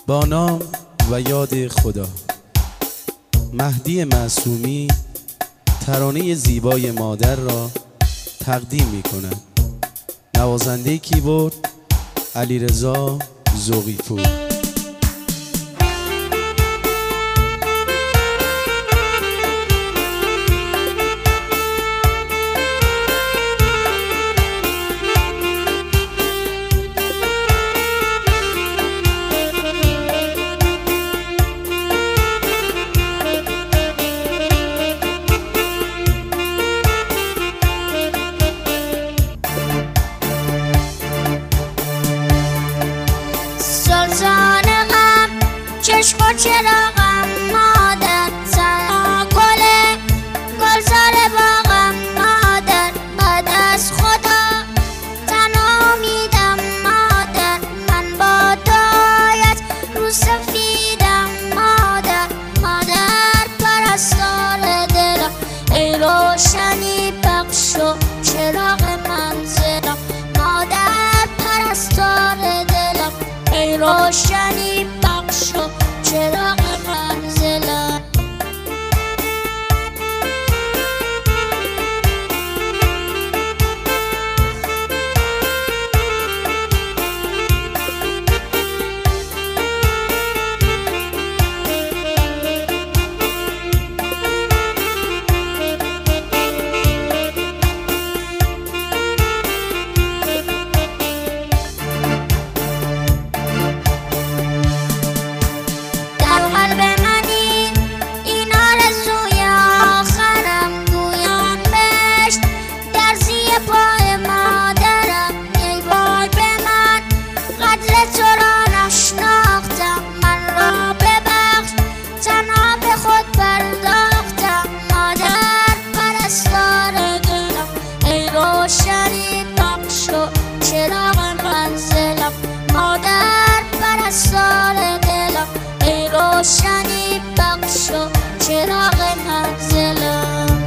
با نام و یاد خدا. مهدی معصومی ترانه زیبای مادر را تقدیم می کند. نوازنده کیبورد علیرضا ذوقی‌پور. سلطان غم چشم و چراغم مادر، تنها گله گلزار باغم مادر، بعد از خدا تنها امیدم مادر، من با دعایت رو سفیدم مادر. مادر پرستار دلم، ای روشنی بخش و چراغ منزلم. مادر پرستار دلم، ای روشنی بخش و چراغ منزلم. روشنی بخش و چراغ منزلم، مادر پرستار دلم، ای روشنی بخش و چراغ منزلم.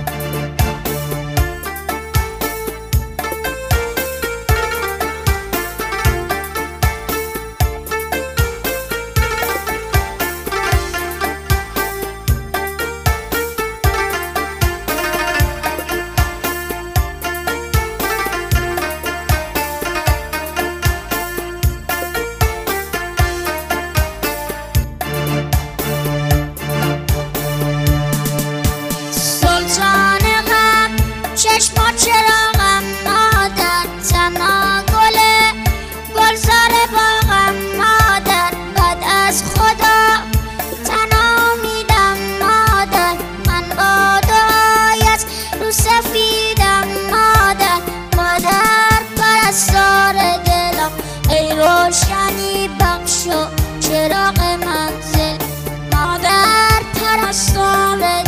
چشم و چراغم مادر، تنها گله گلزار باغم مادر، بعد از خدا تنها امیدم مادر، من با دعایت رو سفیدم مادر. مادر پرستار دلم، ای روشنی بخش و چراغ منزل. مادر پرستار